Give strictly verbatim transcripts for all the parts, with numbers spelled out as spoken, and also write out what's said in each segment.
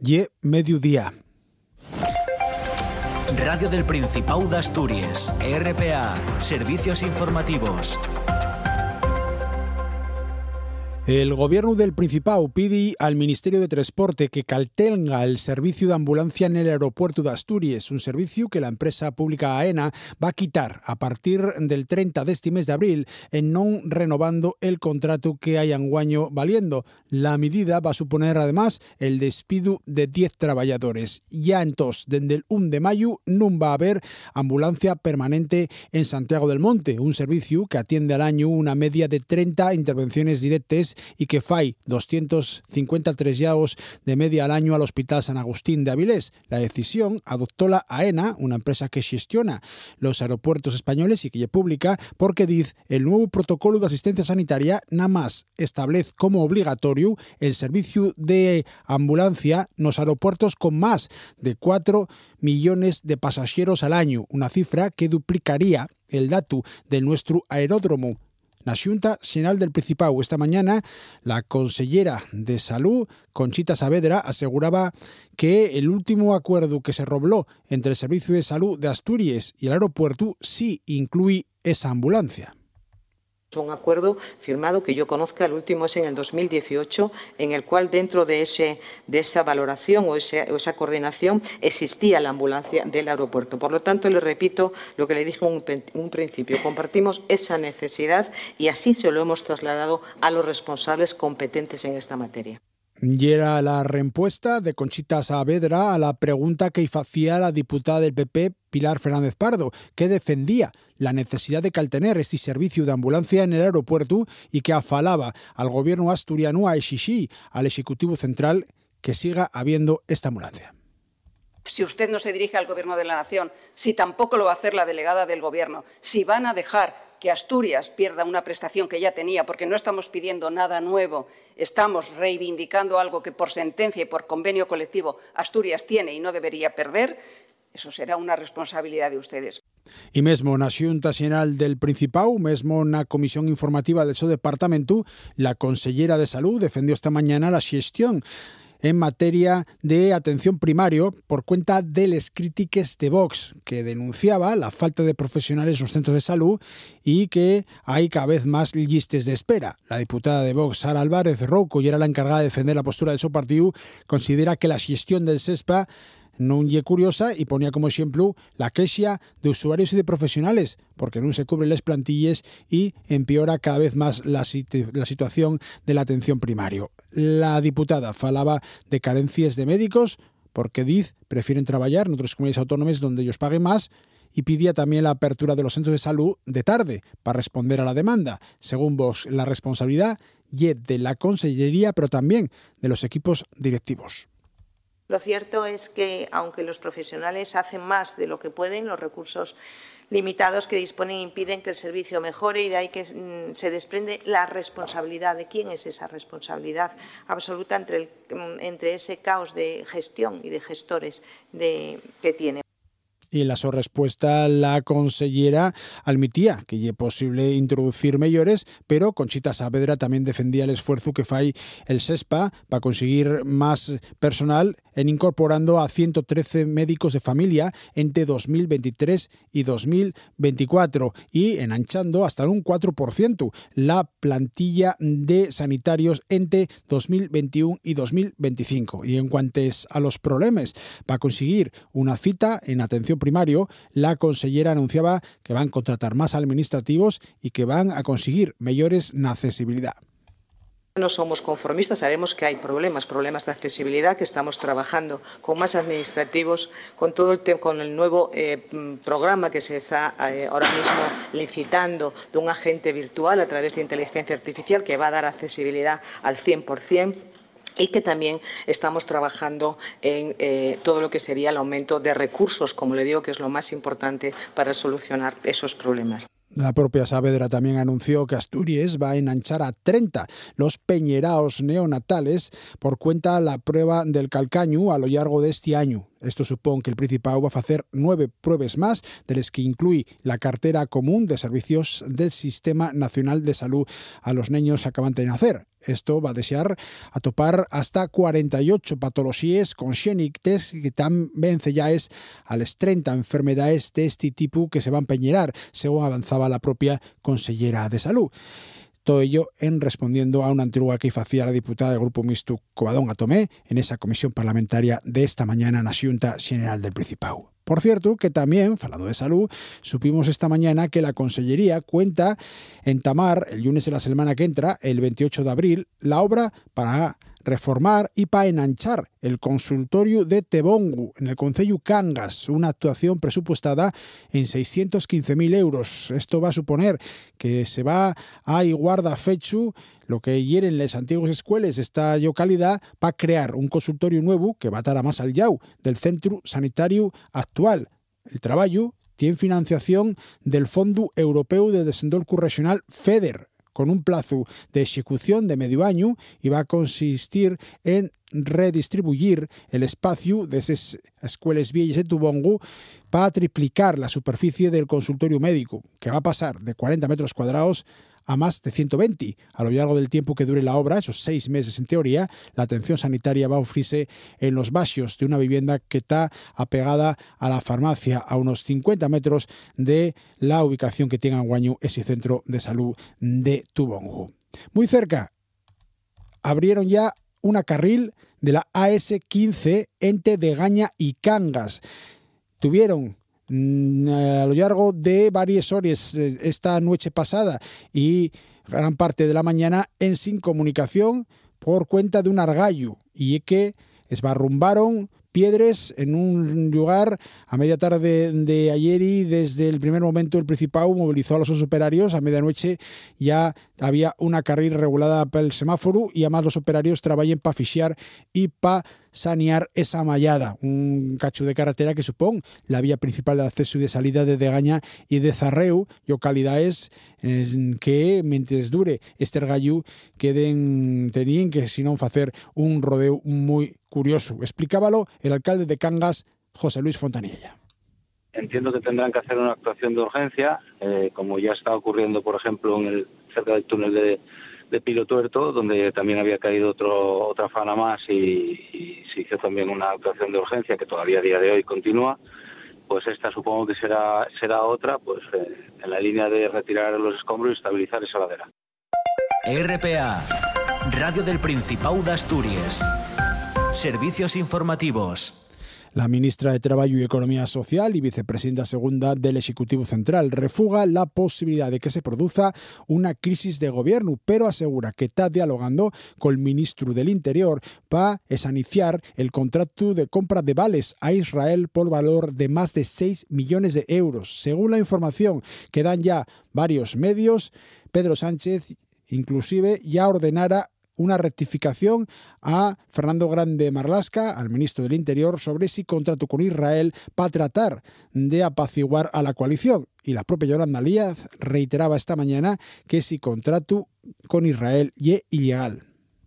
Ye mediodía. Radio del Principado de Asturias, R P A, Servicios Informativos. El Gobierno del Principado pide al Ministerio de Transporte que caltenga el servicio de ambulancia en el aeropuerto de Asturias, un servicio que la empresa pública AENA va a quitar a partir del treinta de este mes de abril en non renovando el contrato que hay anguaño valiendo. La medida va a suponer además el despido de diez trabajadores. Ya entonces, desde el uno de mayo, no va a haber ambulancia permanente en Santiago del Monte, un servicio que atiende al año una media de treinta intervenciones directas y que fai doscientos cincuenta traslados de media al año al Hospital San Agustín de Avilés. La decisión adoptó la AENA, una empresa que gestiona los aeropuertos españoles y que es pública, porque dice el nuevo protocolo de asistencia sanitaria nada más establece como obligatorio el servicio de ambulancia en los aeropuertos con más de cuatro millones de pasajeros al año, una cifra que duplicaría el dato de nuestro aeródromo. La Xunta Xeral del Principado. Esta mañana, la consellera de Salud, Conchita Saavedra, aseguraba que el último acuerdo que se robló entre el Servicio de Salud de Asturias y el aeropuerto sí incluye esa ambulancia. Es un acuerdo firmado que yo conozca, el último es en el dos mil dieciocho, en el cual dentro de, ese, de esa valoración o, ese, o esa coordinación existía la ambulancia del aeropuerto. Por lo tanto, le repito lo que le dije en un, un principio, compartimos esa necesidad y así se lo hemos trasladado a los responsables competentes en esta materia. Y era la respuesta de Conchita Saavedra a la pregunta que hacía la diputada del P P, Pilar Fernández Pardo, que defendía la necesidad de caltener este servicio de ambulancia en el aeropuerto y que afalaba al gobierno asturiano a exigir al Ejecutivo Central que siga habiendo esta ambulancia. Si usted no se dirige al Gobierno de la Nación, si tampoco lo va a hacer la delegada del Gobierno, si van a dejar que Asturias pierda una prestación que ya tenía, porque no estamos pidiendo nada nuevo, estamos reivindicando algo que por sentencia y por convenio colectivo Asturias tiene y no debería perder, eso será una responsabilidad de ustedes. Y mesmo na Xunta Xeral del Principado, mesmo na Comisión Informativa de su departamento, la consellera de Salud defendió esta mañana la xestión en materia de atención primario por cuenta de les crítiques de Vox, que denunciaba la falta de profesionales en los centros de salud y que hay cada vez más listas de espera. La diputada de Vox, Sara Álvarez Rouco, y era la encargada de defender la postura de su partido, considera que la gestión del SESPA non lle curiosa y ponía como ejemplo la quexa de usuarios y de profesionales, porque no se cubren las plantillas y empeora cada vez más la, situ- la situación de la atención primario. La diputada falaba de carencias de médicos, porque dice prefieren trabajar en otras comunidades autónomas donde ellos paguen más, y pedía también la apertura de los centros de salud de tarde para responder a la demanda. Según Vox, la responsabilidad es de la consellería, pero también de los equipos directivos. Lo cierto es que, aunque los profesionales hacen más de lo que pueden, los recursos limitados que disponen impiden que el servicio mejore y de ahí que mm, se desprende la responsabilidad. ¿De quién es esa responsabilidad absoluta entre, el, entre ese caos de gestión y de gestores de, que tiene? Y en la su respuesta, la consellera admitía que es posible introducir mayores, pero Conchita Saavedra también defendía el esfuerzo que fai el SESPA para conseguir más personal en incorporando a ciento trece médicos de familia entre dos mil veintitrés y dos mil veinticuatro y enanchando hasta un cuatro por ciento la plantilla de sanitarios entre dos mil veintiuno y dos mil veinticinco. Y en cuanto a los problemas para conseguir una cita en atención primario, la consellera anunciaba que van a contratar más administrativos y que van a conseguir mayores en accesibilidad. No somos conformistas, sabemos que hay problemas, problemas de accesibilidad, que estamos trabajando con más administrativos, con todo el tema, con el nuevo eh, programa que se está eh, ahora mismo licitando de un agente virtual a través de inteligencia artificial que va a dar accesibilidad al cien por ciento. Y que también estamos trabajando en eh, todo lo que sería el aumento de recursos, como le digo, que es lo más importante para solucionar esos problemas. La propia Saavedra también anunció que Asturias va a enanchar a treinta los peñeraos neonatales por cuenta de la prueba del calcaño a lo largo de este año. Esto supón que el Principau va a facer nueve pruebas más, de las que incluye la cartera común de servicios del Sistema Nacional de Salud a los niños que acaban de nacer. Esto va a desear atopar hasta cuarenta y ocho patologías congénitas que también es a las treinta enfermedades de este tipo que se van a empeñar, según avanzaba la propia consellera de Salud. Todo ello en respondiendo a una antigua que hacía la diputada del Grupo Mixto Covadonga Tomé en esa comisión parlamentaria de esta mañana en la Xunta General del Principau. Por cierto, que también, falando de salud, supimos esta mañana que la Consellería cuenta entamar el lunes de la semana que entra, el veintiocho de abril, la obra para reformar y para enanchar el consultorio de Tebongu en el concello Cangas, una actuación presupuestada en seiscientos quince mil euros. Esto va a suponer que se va a iguardar fechu lo que hieren las antiguas escuelas de esta localidad para crear un consultorio nuevo que va a estar a más al llau del centro sanitario actual. El trabajo tiene financiación del Fondo Europeo de Desenvolvimiento Regional FEDER, con un plazo de ejecución de medio año, y va a consistir en redistribuir el espacio de esas escuelas viejas de Tubongu para triplicar la superficie del consultorio médico, que va a pasar de cuarenta metros cuadrados a más de ciento veinte. A lo largo del tiempo que dure la obra, esos seis meses en teoría, la atención sanitaria va a ofrecerse en los baixos de una vivienda que está apegada a la farmacia, a unos cincuenta metros de la ubicación que tiene en Guañu ese centro de salud de Tubongu. Muy cerca, abrieron ya una carril de la A S quince entre Degaña y Cangas. Tuvieron a lo largo de varias horas esta noche pasada y gran parte de la mañana en sin comunicación por cuenta de un argallo, y es que esbarrumbaron piedras en un lugar a media tarde de ayer, y desde el primer momento el Principau movilizó a los operarios. A medianoche ya había una carril regulada para el semáforo, y además los operarios trabajan para fixiar y para sanear esa mallada, un cacho de carretera que supón la vía principal de acceso y de salida de Degaña y de Zarreu, localidades en que, mientras dure este argallo, queden tenían que, si no, hacer un rodeo muy curioso. Explicábalo el alcalde de Cangas, José Luis Fontanilla. Entiendo que tendrán que hacer una actuación de urgencia, eh, como ya está ocurriendo, por ejemplo, en el cerca del túnel de, de Pilo Tuerto, donde también había caído otro, otra fana más, y, y se hizo también una actuación de urgencia que todavía a día de hoy continúa. Pues esta supongo que será será otra, pues eh, en la línea de retirar los escombros y estabilizar esa ladera. R P A, Radio del Principau de Asturias. Servicios informativos. La ministra de Trabajo y Economía Social y vicepresidenta segunda del Ejecutivo Central refuga la posibilidad de que se produzca una crisis de gobierno, pero asegura que está dialogando con el ministro del Interior para iniciar el contrato de compra de vales a Israel por valor de más de seis millones de euros. Según la información que dan ya varios medios, Pedro Sánchez inclusive ya ordenara una rectificación a Fernando Grande Marlaska, al ministro del Interior, sobre si contrato con Israel para tratar de apaciguar a la coalición. Y la propia Yolanda Díaz reiteraba esta mañana que si contrato con Israel es ilegal.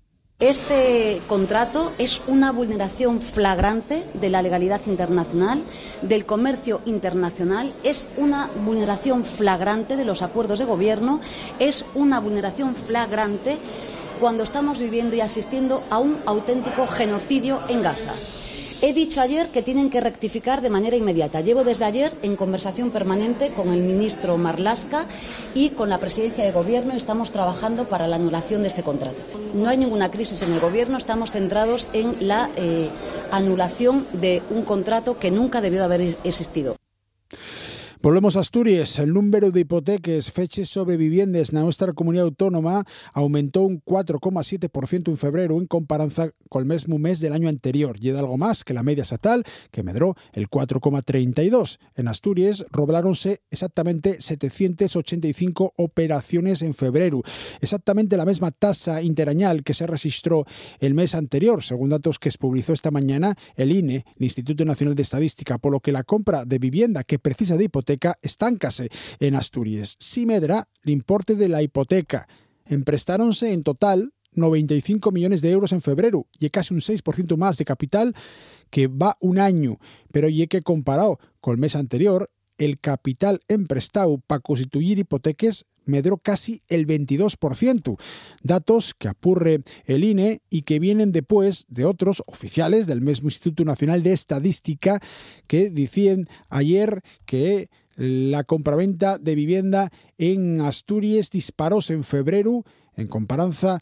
Este contrato es una vulneración flagrante de la legalidad internacional, del comercio internacional, es una vulneración flagrante de los acuerdos de gobierno, es una vulneración flagrante cuando estamos viviendo y asistiendo a un auténtico genocidio en Gaza. He dicho ayer que tienen que rectificar de manera inmediata. Llevo desde ayer en conversación permanente con el ministro Marlaska y con la presidencia de gobierno, y estamos trabajando para la anulación de este contrato. No hay ninguna crisis en el gobierno, estamos centrados en la eh, anulación de un contrato que nunca debió de haber existido. Volvemos a Asturias. El número de hipotecas fechas sobre viviendas en nuestra comunidad autónoma aumentó un cuatro coma siete por ciento en febrero en comparación con el mismo mes del año anterior, y es algo más que la media estatal, que medró el cuatro coma treinta y dos. En Asturias robláronse exactamente setecientas ochenta y cinco operaciones en febrero, exactamente la misma tasa interanual que se registró el mes anterior, según datos que se publicó esta mañana el I N E, el Instituto Nacional de Estadística, por lo que la compra de vivienda que precisa de hipoteca estáncase en Asturias. Si medra el importe de la hipoteca, emprestáronse en total noventa y cinco millones de euros en febrero, y casi un seis por ciento más de capital que va un año, pero y que comparado con el mes anterior, el capital emprestado para constituir hipoteques medró casi el veintidós por ciento. Datos que apurre el I N E y que vienen después de otros oficiales del mismo Instituto Nacional de Estadística que decían ayer que la compraventa de vivienda en Asturias disparóse en febrero en comparanza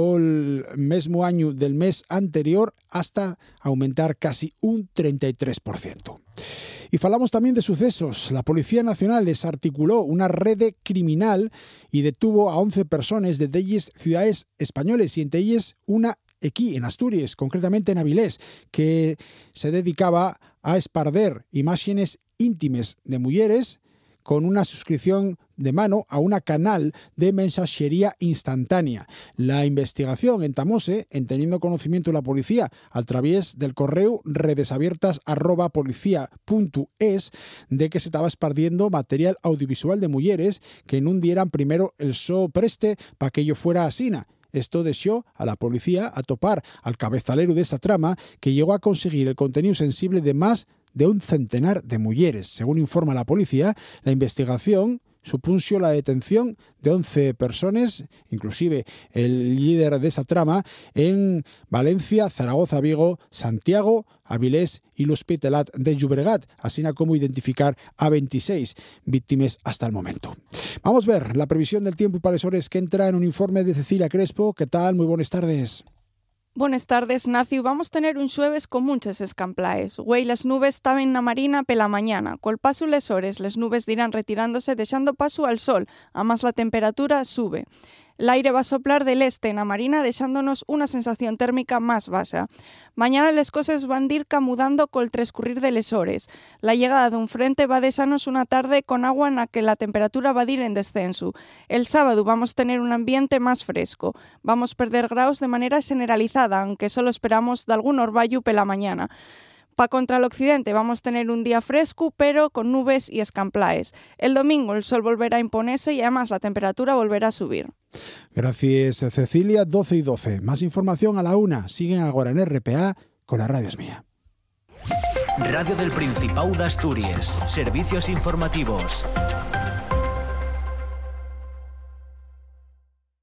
con el mismo año del mes anterior hasta aumentar casi un treinta y tres por ciento. Y falamos también de sucesos. La Policía Nacional desarticuló una red criminal y detuvo a once personas de diez ciudades españoles y entre ellas una aquí en Asturias, concretamente en Avilés, que se dedicaba a esparder imágenes íntimas de mujeres con una suscripción de mano a una canal de mensajería instantánea. La investigación entamóse en teniendo conocimiento de la policía a través del correo redesabiertas arroba policía punto es de que se estaba esparciendo material audiovisual de mujeres que no dieran primero el so preste para que ello fuera asina. Esto deseó a la policía a topar al cabezalero de esta trama que llegó a conseguir el contenido sensible de más de un centenar de mujeres. Según informa la policía, la investigación supuso la detención de once personas, inclusive el líder de esa trama, en Valencia, Zaragoza, Vigo, Santiago, Avilés y l'Hospitalet de Llobregat, así como identificar a veintiséis víctimas hasta el momento. Vamos a ver la previsión del tiempo para las horas que entra en un informe de Cecilia Crespo. ¿Qué tal? Muy buenas tardes. Buenas tardes, Nacio. Vamos a tener un xueves con muchas escamplaes. Güey, las nubes estaban na marina pela mañana. Col paso les hores, les nubes dirán retirándose, dejando paso al sol. A más la temperatura sube. El aire va a soplar del este en la marina, dejándonos una sensación térmica más baja. Mañana las cosas van a ir camudando col transcurrir de les hores. La llegada de un frente va a dejarnos una tarde con agua en la que la temperatura va a ir en descenso. El sábado vamos a tener un ambiente más fresco. Vamos a perder grados de manera generalizada, aunque solo esperamos de algún orvallo pela mañana. Pa contra el occidente vamos a tener un día fresco, pero con nubes y escamplaes. El domingo el sol volverá a imponerse y además la temperatura volverá a subir. Gracias, Cecilia. doce y doce. Más información a la una. Siguen ahora en R P A con la Radio Es Mía. Radio del Principado de Asturias. Servicios informativos.